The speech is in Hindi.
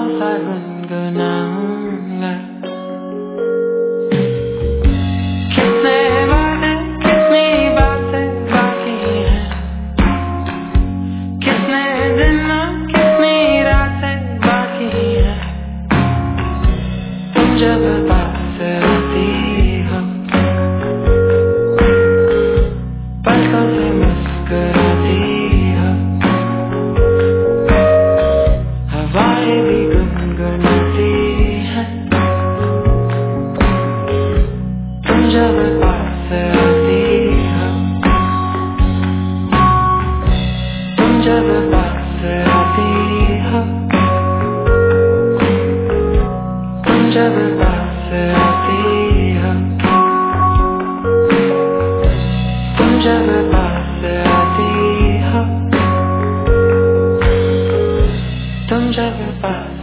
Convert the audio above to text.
सा गुनगुनाऊंगा। कितने वादे कितनी बातें बाकी हैं, कितने दिन कितनी रातें बाकी हैं। तुम जब पास आती हो पलकों से मुस्कुराती हो, हवाएं भी गुनगुनाती हैं। तुम जब पास आती हो, तुम जब पास आती हो, तुम जब पास आती हो, तुम जब पास आती हो, तुम जब पास